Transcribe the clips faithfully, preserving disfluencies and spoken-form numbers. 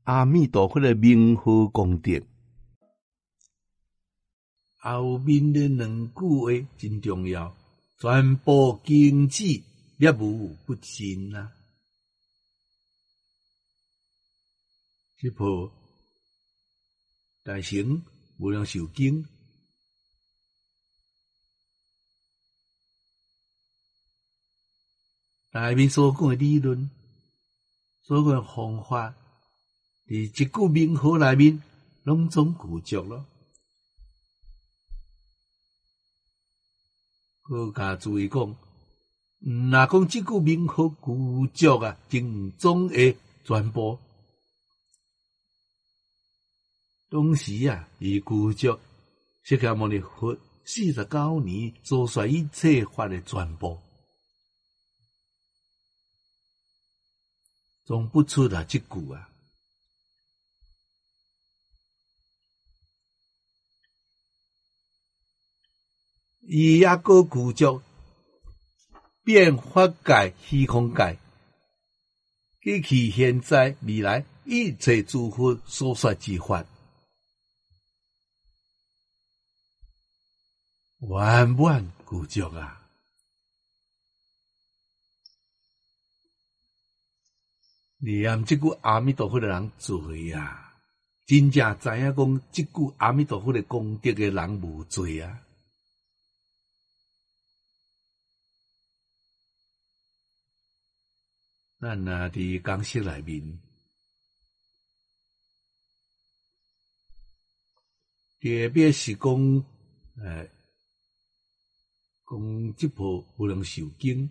阿弥陀佛的名号功德。后面的两句话真重要，传播经济业无不尽啊！这部大乘无量寿经，内面所讲的理论，所讲的方法，伫一句名号内面，拢总具足咯。各家注意讲，若讲即句名号具足啊，正宗的全部。当时啊，伊具足释迦牟尼佛四十九年所说一切法的全部，总不出啊即句啊。伊抑个具足变法界、虚空界，过去、现在、未来一切诸佛所说之法。圆满具足啊！念即句阿弥陀佛的人多啊，真正知影讲即句阿弥陀佛的功德的人无多啊。咱若伫公式内面，特别是讲诶。讲即部无量寿经，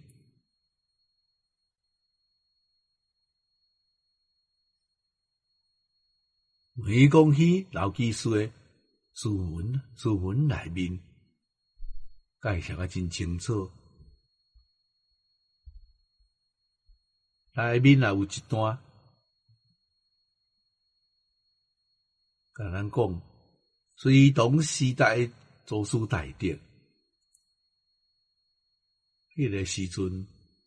每讲起老居士诶书文，书文内面介绍啊真清楚。内面也有一段，甲咱讲，隋唐时代祖师大德。迄个时阵，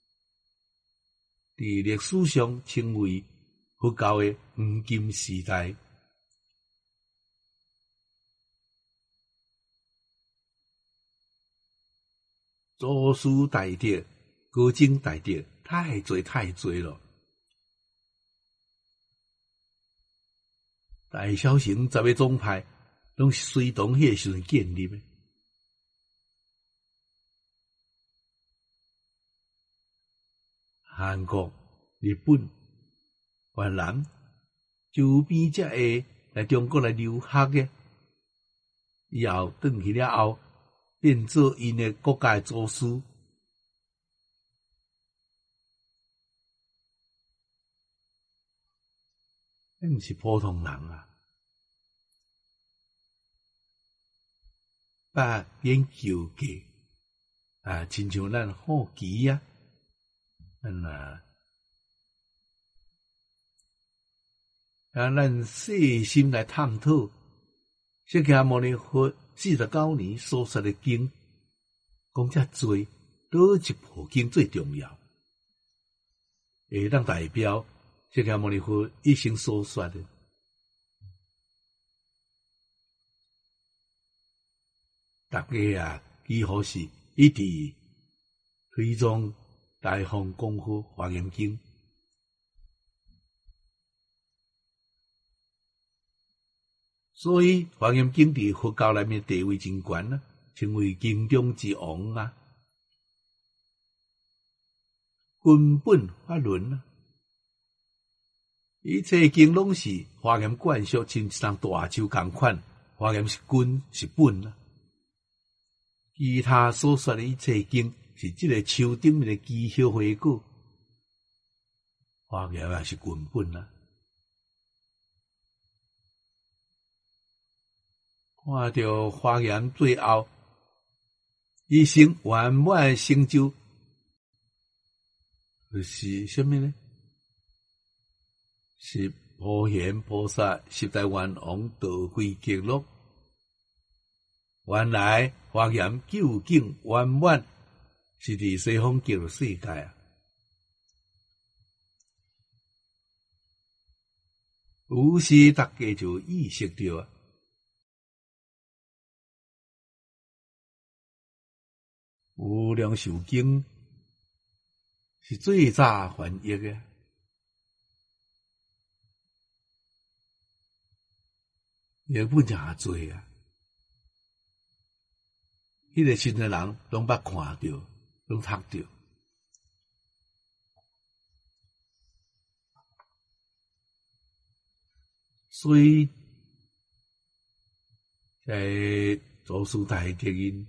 伫历史上称为佛教的黄金时代。祖师大德、高僧大德太多太多了，大小乘十个宗派，拢是隋唐迄个时阵建立的。韩国、日本、越南周边遮个来中国来留学嘅，以后转去了后，变做因的国家的祖师。迄毋是普通人啊！把研究嘅啊，亲像咱好奇啊！咱啊，啊，咱细心来探讨释迦牟尼佛四十九年所说的经，讲遮多，倒一部经最重要，会当代表释迦牟尼佛一生所说的。大家啊，几乎是一直推崇大放功夫华严经，所以华严经伫佛教内面地位真悬啊，成为经中之王啊，根本法轮啊，一切经拢是华严灌输，亲像大树共款，华严是根是本啊，其他所说的一切经。是即个树顶面的枝叶花果，华严也是根本啊！看到华严最后一生圆满成就，就是什么呢？是普贤菩萨十大愿王道会极乐。原来华严究竟圆满。是伫西方极乐世界啊！ 有时大家就意识到啊，无量寿经是最早翻译的，译本真侪啊。迄个时阵人拢捌看着，拢读着。所以，在祖师大德因，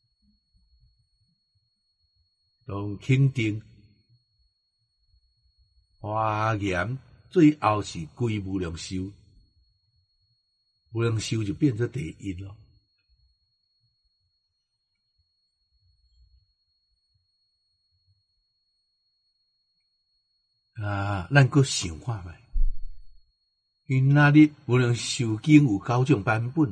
拢肯定华严最后是归无量寿，无量寿就变成第一咯。啊，咱阁想看觅。因那日无量寿经有九种版本，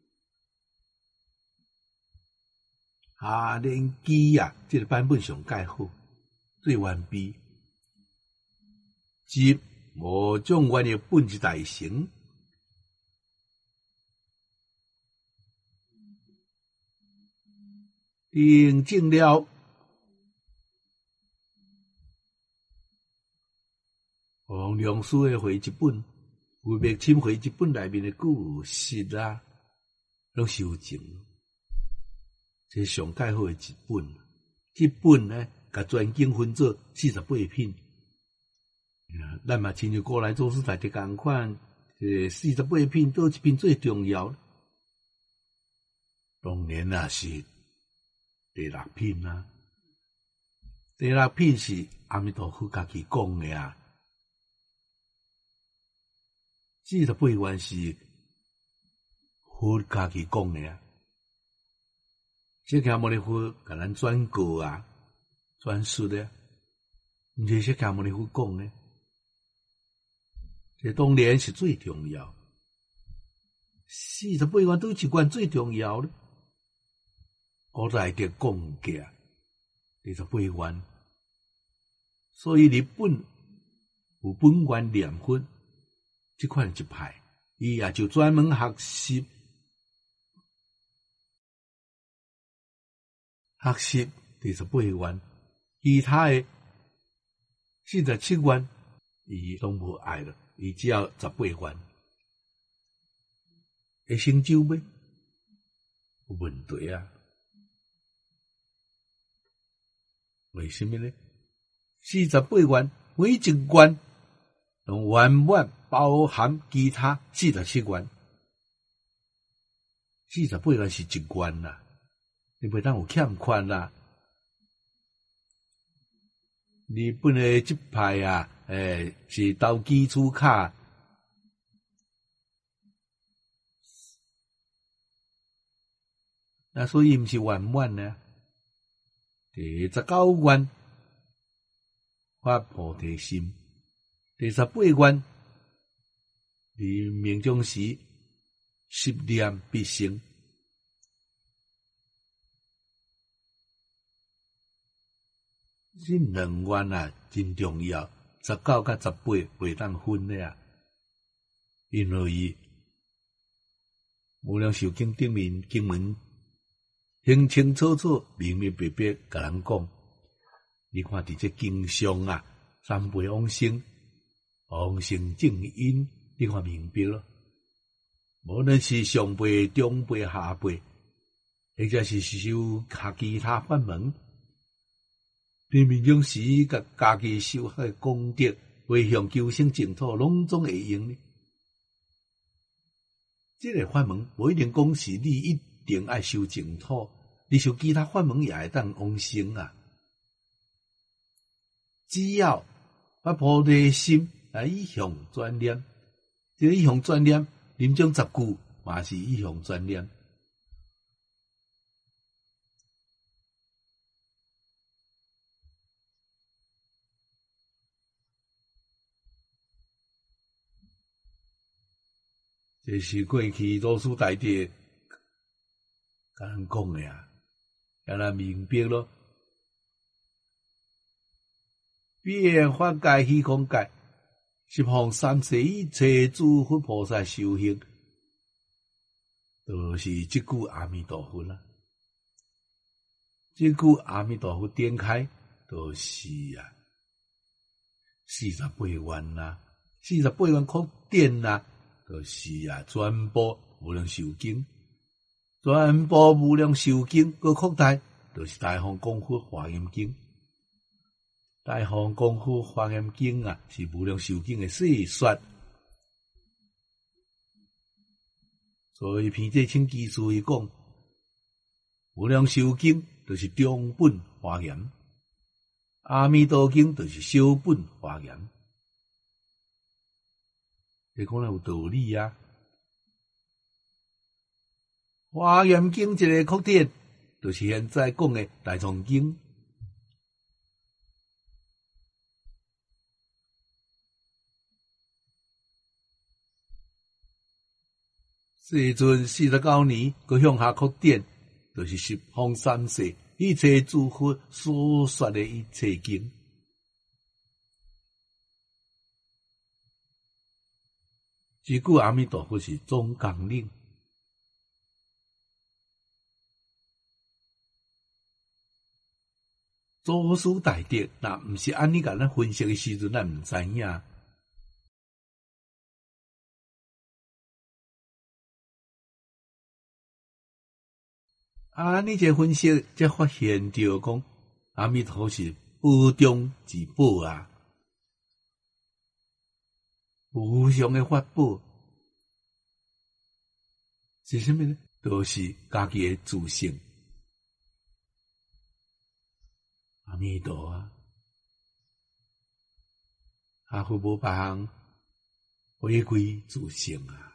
下联机啊，这个版本上介好，最完备。即无种原的本之大成，定证了，王良师的回一本。有别侵回一本内面的故事啊，拢是有情，这是上介好的一本。这本呢，甲全经分做四十八品。咱嘛亲像过来做事大的共款，这四十八品倒一品最重要？当然啊，是第六品啊。第六品是阿弥陀佛家己讲的啊。四十八愿是佛家己讲的啊，释迦牟尼佛甲咱转告啊、转述的，毋是释迦牟尼佛讲的，这当然是最重要。四十八愿都一愿最重要咧，古代的讲价，四十八愿，所以日本有本愿念佛。这款一派，伊也就专门学习学习第十八愿，其他的四十七愿，伊拢无爱了，伊只要十八愿，会成就咩？有问题啊？为什么呢？四十八愿每一愿拢圆满包含其他四十七愿，四十八愿是一愿啦，你袂当有欠缺啦。日本的这派啊，诶、欸，是投基础卡，那所以毋是圆满呢。第十九愿发菩提心。第十八愿，你命中时十念必成。这两愿啊，真重要。十九甲十八袂当分的啊，因为无量寿经顶面经文清清楚楚、明明白白甲人讲，你看伫这经上啊，三辈往生。往生正因，你看明白咯。无论是上辈、中辈、下辈，或者是修下其他法门，你命中时甲家己修学的功德，回向求生净土，拢总会用呢。这个法门无一定讲是你一定爱修净土，你修其他法门也会当往生啊。只要发菩提心。来以向专念，这个以向专念，临终十句嘛是以向专念。这是过去祖师大德甲人讲的啊，让人明白咯。变法界、虚空界。 十方三世一切诸佛菩萨修行，都是这句阿弥陀佛啦。这句阿弥陀佛点开，都是啊，四十八愿啦，四十八愿扩点啦，都是啊，全部无量寿经，全部无量寿经个扩大，都是大方功夫华严经。大方功夫华严经啊，是无量寿经的细说。所以偏这请记注意讲，无量寿经就是中本华严，阿弥陀经就是小本华严。你讲得有道理啊！华严经一个扩点，就是现在讲的大藏经。世尊四十九年，佮向下扩点，就是十方三世一切诸佛所说的一切经。这句阿弥陀佛是总纲领，祖师大德，那毋是安尼甲咱分析的时阵，咱毋知影。啊！你这分析才发现着讲，阿弥陀是宝中之宝啊，无上的法宝是啥物呢？都是家己的自性。阿弥陀啊，阿佛无别项，回归自性啊。